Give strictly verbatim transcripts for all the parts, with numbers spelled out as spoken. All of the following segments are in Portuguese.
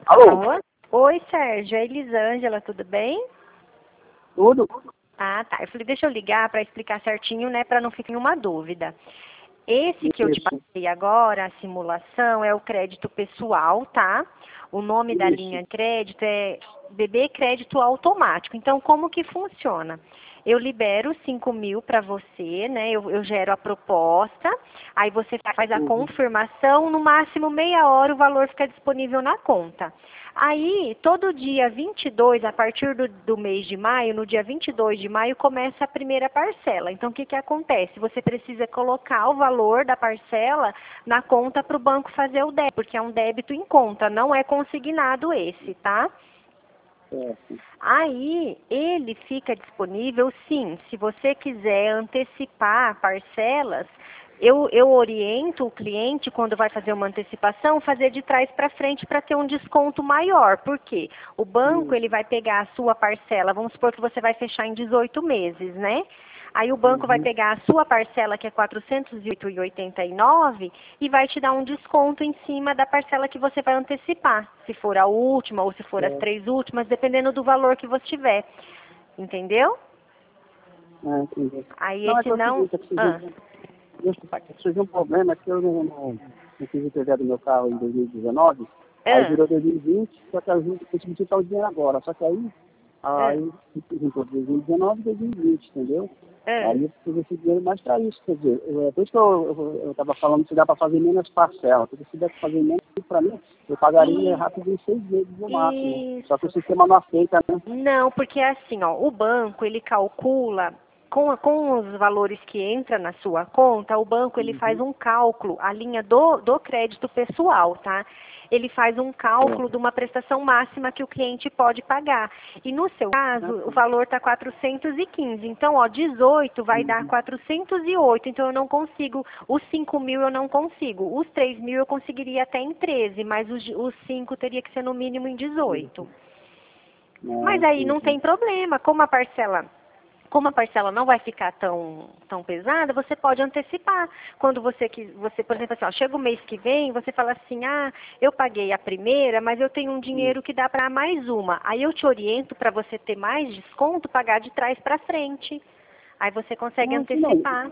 Alô? Alô? Oi, Sérgio. É Elisângela, tudo bem? Tudo? Ah, tá. Eu falei, deixa eu ligar para explicar certinho, né, para não ficar nenhuma dúvida. Esse que eu te Isso, passei agora, a simulação, é o crédito pessoal, tá? O nome da isso. linha de crédito é B B Crédito Automático. Então, como que funciona? Eu libero cinco mil para você, né? Eu, eu gero a proposta, aí você faz a Uhum. confirmação, no máximo meia hora o valor fica disponível na conta. Aí, todo dia vinte e dois, a partir do, do mês de maio, no dia vinte e dois de maio, começa a primeira parcela. Então, o que, que acontece? Você precisa colocar o valor da parcela na conta para o banco fazer o débito, porque é um débito em conta, não é consignado esse, tá? Certo. Aí, ele fica disponível, sim, se você quiser antecipar parcelas, eu, eu oriento o cliente, quando vai fazer uma antecipação, fazer de trás para frente para ter um desconto maior. Por quê? O banco, Isso. ele vai pegar a sua parcela, vamos supor que você vai fechar em dezoito meses, né? Aí o banco vai Uhum. pegar a sua parcela, que é quatrocentos e oito reais e oitenta e nove centavos, e vai te dar um desconto em cima da parcela que você vai antecipar. Se for a última ou se for as Certo. três últimas, dependendo do valor que você tiver. Entendeu? Ah, entendi. Aí Não, é esse que é o não... seguinte, é que surgiu, Ah, desculpa, é que surgiu um problema que eu não, não, não fiz o projeto do meu carro em dois mil e dezenove, aí ah, virou dois mil e vinte, só que a gente conseguiu juntar o dinheiro agora. Só que aí, ah, aí juntou dois mil e dezenove e dois mil e vinte, entendeu? ah. Aí eu preciso esse dinheiro mais para isso, quer dizer, eu, é por isso que eu estava falando se dá para fazer menos parcelas, porque se der para fazer menos, para mim, eu pagaria E, rápido em seis vezes no máximo. Só que o isso. sistema não aceita, né? Não, porque é assim, ó, o banco, ele calcula, com, com os valores que entra na sua conta, o banco, ele faz Uhum. um cálculo, a linha do, do crédito pessoal, tá? Ele faz um cálculo de É. uma prestação máxima que o cliente pode pagar. E no seu caso, Ah, o sim. valor está quatrocentos e quinze. Então, ó, dezoito vai dar Uhum. quatrocentos e oito. Então, eu não consigo, os cinco mil eu não consigo. Os três mil eu conseguiria até em treze, mas os, os cinco teria que ser no mínimo em dezoito. Ah, Mas aí não entendi. tem problema, como a parcela, como a parcela não vai ficar tão, tão pesada, você pode antecipar. Quando você, quis- você, por exemplo, assim, ó, chega o mês que vem, você fala assim, ah, eu paguei a primeira, mas eu tenho um Sim. dinheiro que dá para mais uma. Aí eu te oriento para você ter mais desconto, pagar de trás para frente. Aí você consegue Não, isso não. antecipar.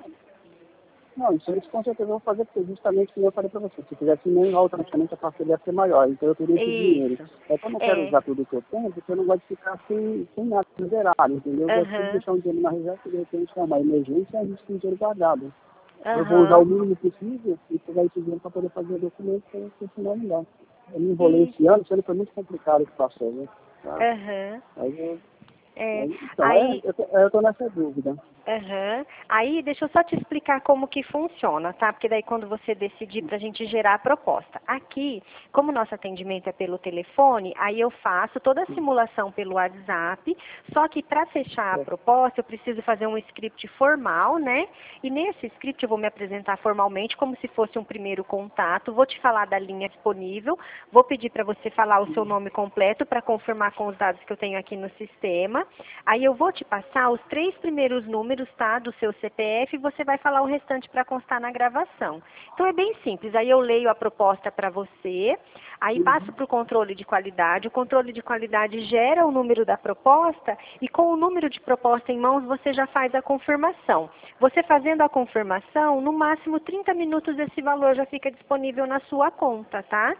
Não, isso, isso com certeza eu vou fazer, porque justamente como eu falei para você, se fizesse nem automaticamente a parceria ia ser maior, então eu teria esse dinheiro. Isso. É que eu não quero É. usar tudo que eu tenho, porque eu não gosto de ficar sem, sem nada zerado, entendeu? Eu gosto de Aham. deixar um dinheiro na reserva, porque de repente é uma emergência, a gente tem dinheiro guardado. Eu vou usar o Aham. mínimo possível e pegar esse dinheiro para poder fazer o documento, porque senão não dá. Eu me enrolei Isso. esse ano, esse ano foi muito complicado o que passou, né? Tá? Aham. Aí eu, É. aí, então, é, Aí, eu, tô, eu tô nessa dúvida. aham. Aí, deixa eu só te explicar como que funciona, tá? Porque daí quando você decidir para a gente gerar a proposta. Aqui, como o nosso atendimento é pelo telefone, aí eu faço toda a simulação pelo WhatsApp, só que para fechar a É, proposta, eu preciso fazer um script formal, né? E nesse script eu vou me apresentar formalmente, como se fosse um primeiro contato, vou te falar da linha disponível, vou pedir para você falar o seu nome completo para confirmar com os dados que eu tenho aqui no sistema. Aí eu vou te passar os três primeiros números, tá, do seu C P F e você vai falar o restante para constar na gravação. Então é bem simples, aí eu leio a proposta para você, aí passo para o controle de qualidade, o controle de qualidade gera o número da proposta e com o número de proposta em mãos você já faz a confirmação. Você fazendo a confirmação, no máximo trinta minutos esse valor já fica disponível na sua conta, tá?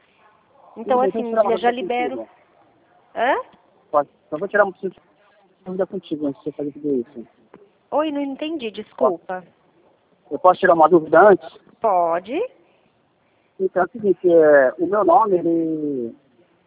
tudo Então bem, então eu vou assim, tirar uma eu já dúvida libero... contigo. Hã? Pode. Então eu vou tirar uma dúvida contigo antes de você fazer tudo isso. Oi, não entendi, Ó, desculpa. eu posso tirar uma dúvida antes? Pode? Então é o seguinte, é, o meu nome, ele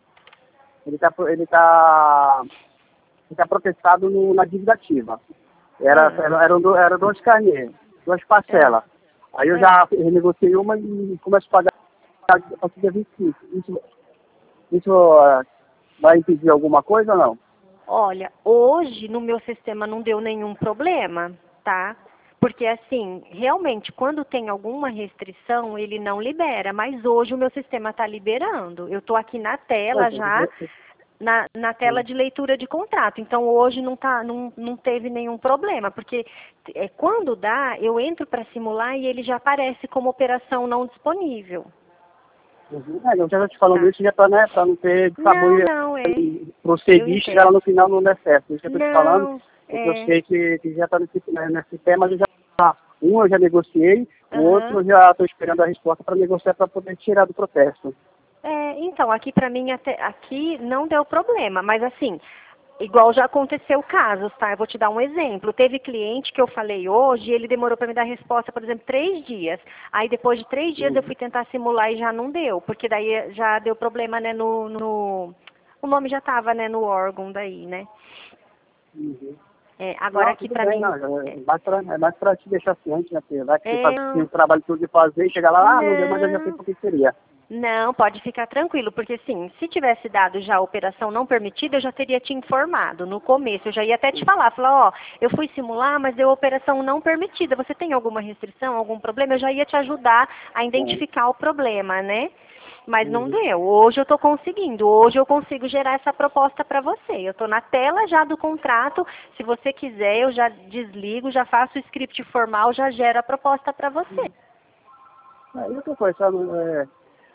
ele tá, ele tá, ele tá protestado no, na dívida ativa. Era, Ah, era, eram, do- era dois carnês, duas ah, parcelas. Aí eu ah. já renegociei uma e começo a pagar a partir dia vinte e cinco. Isso, isso ah, vai impedir alguma coisa ou não? Olha, hoje no meu sistema não deu nenhum problema, tá? Porque assim, realmente, quando tem alguma restrição, ele não libera, mas hoje o meu sistema está liberando. Eu estou aqui na Não, tela então, já, na, na tela de leitura de contrato. Então hoje não, tá, não, não teve nenhum problema, porque é, quando dá, eu entro para simular e ele já aparece como operação não disponível. Uhum. É, eu já estou te falando Tá. isso já para, né, para não ter Não, tabu não, é. prosseguir e chegar lá no final não der certo. Isso que eu estou te falando, Não, porque eu é. sei que, que já está nesse, né, nesse tema, mas eu já, um eu já negociei, o outro Aham. eu já estou esperando a resposta para negociar para poder tirar do protesto. É, então, aqui pra mim, até, aqui não deu problema, mas assim, igual já aconteceu casos, tá? Eu vou te dar um exemplo. Teve cliente que eu falei hoje, ele demorou para me dar resposta, por exemplo, três dias. Aí depois de três dias eu Uhum. fui tentar simular e já não deu, porque daí já deu problema, né, no... no o nome já estava, né, no órgão daí, né? Uhum. É, agora Não, aqui tudo pra bem, mim... não, é mais pra, é mais para te deixar ciente, né? Porque vai que você É, faz tem o trabalho todo de fazer e chegar lá, ah, não deu, mas eu já sei não... por que seria. Não, pode ficar tranquilo, porque assim, se tivesse dado já a operação não permitida, eu já teria te informado no começo, eu já ia até te falar, falar, ó, eu fui simular, mas deu operação não permitida, você tem alguma restrição, algum problema? Eu já ia te ajudar a É. identificar o problema, né? Mas não Uhum. deu. Hoje eu estou conseguindo, hoje eu consigo gerar essa proposta para você. Eu estou na tela já do contrato, se você quiser eu já desligo, já faço o script formal, já gero a proposta para você. É, e outra coisa, sabe, é,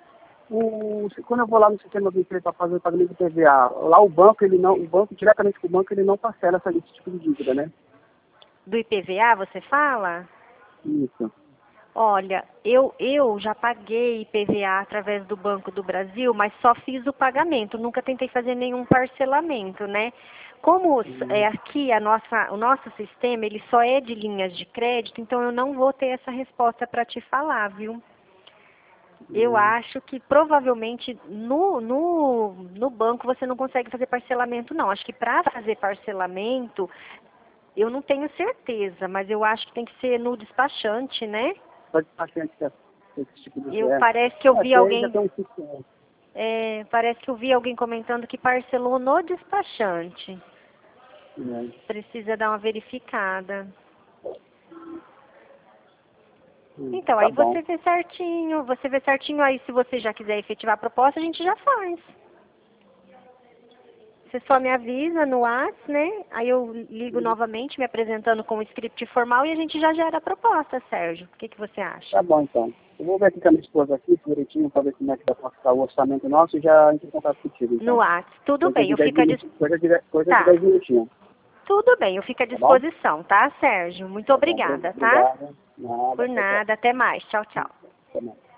o, quando eu vou lá no sistema do emprego para fazer o pagamento do P V A, lá o banco, ele não, o banco, diretamente com o banco, ele não parcela essa, esse tipo de dívida, né? Do I P V A você fala? Isso. Olha, eu, eu já paguei I P V A através do Banco do Brasil, mas só fiz o pagamento, nunca tentei fazer nenhum parcelamento, né? Como é, Uhum. aqui a nossa, o nosso sistema, ele só é de linhas de crédito, então eu não vou ter essa resposta para te falar, viu? Eu Uhum. acho que provavelmente no, no, no banco você não consegue fazer parcelamento, não. Acho que para fazer parcelamento, eu não tenho certeza, mas eu acho que tem que ser no despachante, né? Só de paciente que é esse tipo de Eu é. parece que eu É, vi que aí já alguém, tem um sistema. é, parece que eu vi alguém comentando que parcelou no despachante. Né? Precisa dar uma verificada. Hum, Então, tá aí bom. você vê certinho, você vê certinho aí, se você já quiser efetivar a proposta, a gente já faz. Você só me avisa no WhatsApp, né? Aí eu ligo Uhum. novamente, me apresentando com o script formal e a gente já gera a proposta, Sérgio. O que, que você acha? Tá bom, então. Eu vou ver aqui com a minha esposa aqui, direitinho, para ver como é que vai passar o orçamento nosso e já entro em contato contigo, No então. WhatsApp. Tudo Coisa bem, de eu dez fico à dis... minutinhos. Coisa de, coisa de Tá. dez minutinhos. Tudo bem, eu fico à Tá bom? disposição, tá, Sérgio? Muito Tá bom. obrigada, tá? Obrigado. Nada, Por tchau, tchau. nada. Até mais. Tchau, tchau. Até mais.